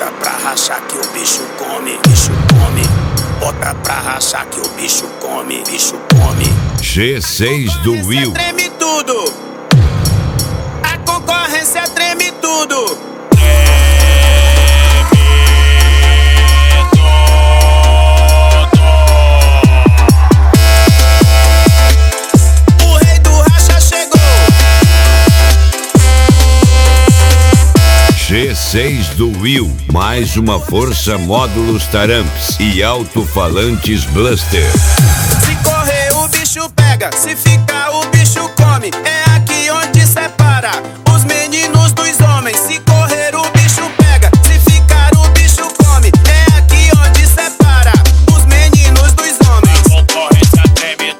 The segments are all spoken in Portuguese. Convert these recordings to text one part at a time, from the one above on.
Bota pra rachar que o bicho come, bicho come. Bota pra rachar que o bicho come, bicho come. G6 do Will. Treme tudo. A concorrência treme tudo. G6 do Will, mais uma força módulos Taramps e alto-falantes Blaster. Se correr o bicho pega, se ficar o bicho come. É aqui onde separa os meninos dos homens. Se correr o bicho pega, se ficar o bicho come. É aqui onde separa os meninos dos homens. A concorrência treme.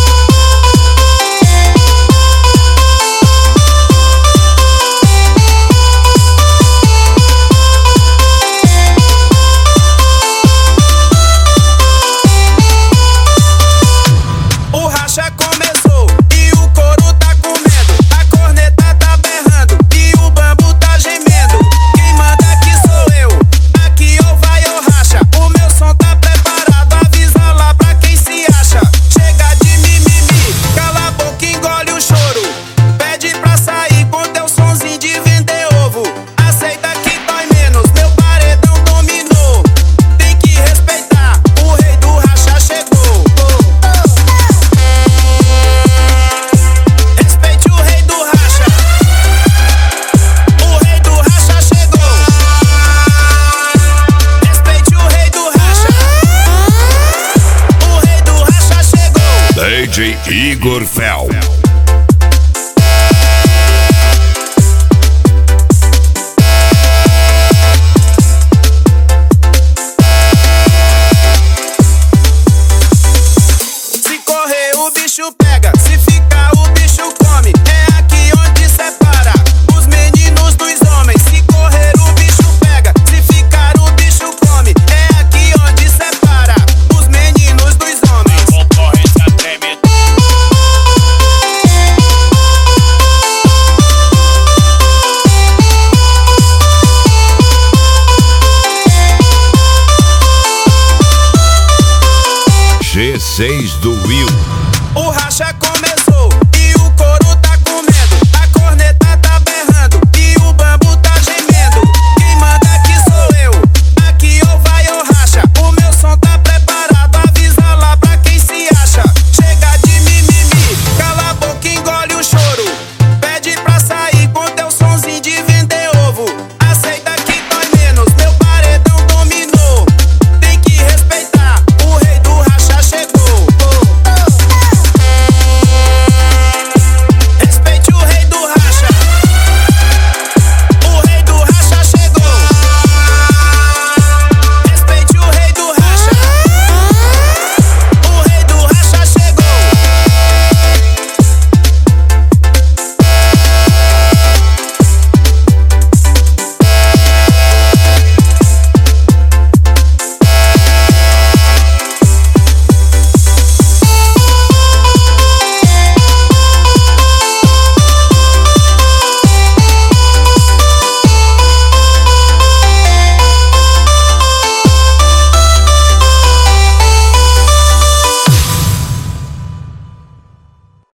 Começou e o couro tá comendo, a corneta tá berrando e o bambu tá gemendo. Quem manda aqui sou eu, aqui ou vai ou racha. O meu som tá preparado, avisa lá pra quem se acha. Chega de mimimi, cala a boca e engole o choro. Pede pra sair com teu sonzinho de vender ovo. Aceita que dói menos, meu paredão dominou. Tem que respeitar, o rei do racha chegou. DJ Igor Fel. Se correr o bicho pega, se ficar o bicho come. É aqui onde separa os meninos dos homens. Se correr o bicho pega, se ficar o bicho come. É aqui onde separa os meninos dos homens. A concorrência treme. G6 do Will.